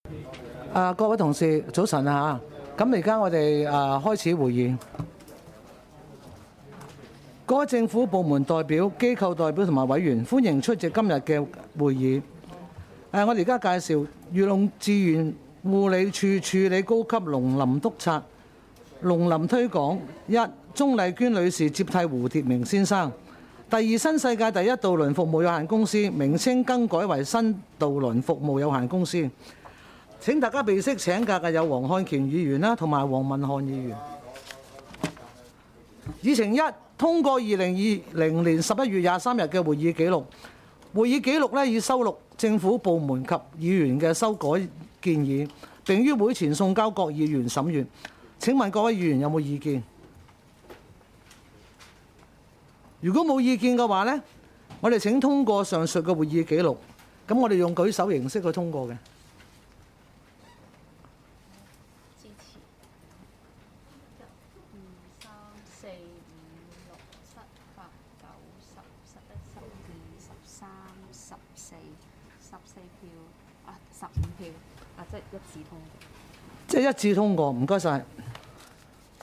各位同事，早晨啊！咁而家我哋開始會議。各位政府部門代表、機構代表同埋委員，歡迎出席今日嘅會議。我哋而家介紹漁農自然護理署署理高級農林督察農林推廣一，鍾麗娟女士接替胡鐵明先生。第二，新世界第一渡輪服務有限公司名稱更改為新渡輪服務有限公司。請大家備悉請假嘅有黃漢權議員啦，同埋黃文漢議員。議程一，通過2020年11月23日嘅會議記錄。會議記錄已收錄政府部門及議員嘅修改建議，並於會前送交各議員審閱。請問各位議員有冇意見？如果冇意見嘅話呢，我哋請通過上述嘅會議記錄。咁我哋用舉手形式去通過嘅。 支持。1、2、3、4、5、6、7、8、9、10、11、12、13、14票，15票，即係一致通過。 即係一致通過，唔該晒。